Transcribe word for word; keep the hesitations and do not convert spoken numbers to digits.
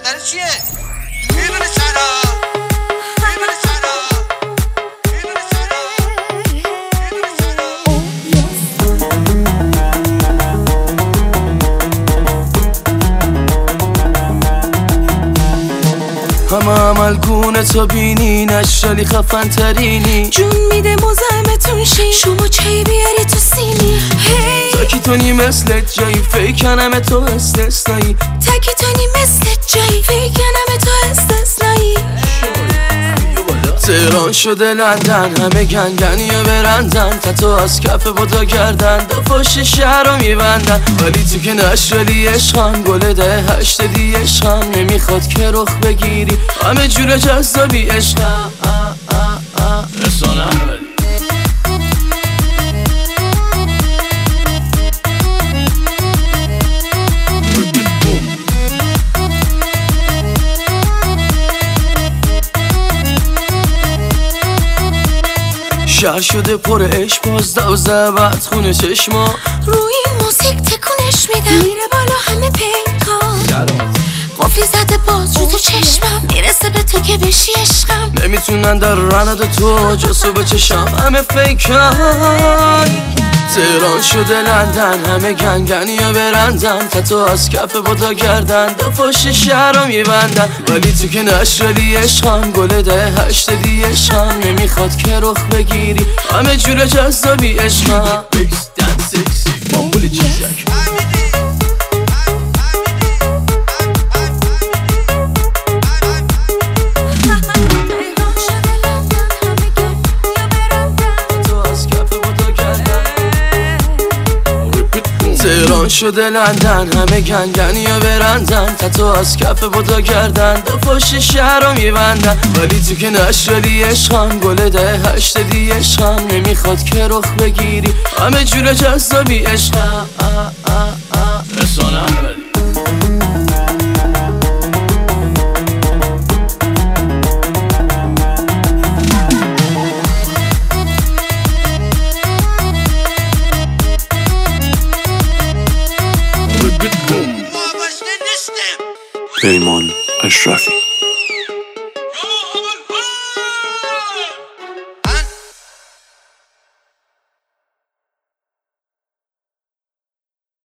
دختر چیه؟ میدونه چرا؟ میدونه چرا؟ میدونه چرا؟ میدونه چرا؟ همه عملگونه تا بینی نشالی خفن ترینی جون میده مزاحمتون شی شما چای بیاری تو سینی هی تاکیتونی مثل جایی فیکنم تو استثنایی تاکیتونی مثل جایی فیکنم تو استثنایی تهران شده لندن همه گنگن یا برندن تا تو از کف بودا گردن دو پشت شهر رو میبندن ولی تو که نشالی عشقم گل ده هشت دی عشقم نمیخواد که رخ بگیری همه جور جذابی عشقم رسانم شهر شده پر عشق باز دوزه بعد خونه چشما روی این موزیک تکونش میدم میره بالا همه پیکان قفلی زده باز رو تو چشمم میرسه به تو که بشی عشقم نمیتونن در رند تو جسو بچشم همه فیکان تهران شده لندن همه گنگن یا برندن تا تو از کف بودا گردن دو پشت شهر رو میبندن ولی تو که نشالی عشقم گل ده هشت دی عشقم نمیخواد که رخ بگیری همه جور جذابی عشقم بیس دن سکسی مامبول چیزک تهران شده لندن همه گنگن یا برندن تا تو از کف بودا گردن دو پشت شهر رو میبندن ولی تو که نشالی عشقم گل ده هشت دی عشقم نمیخواد که رخ بگیری همه جور جذابی عشقم رسانم پیمان اشرفی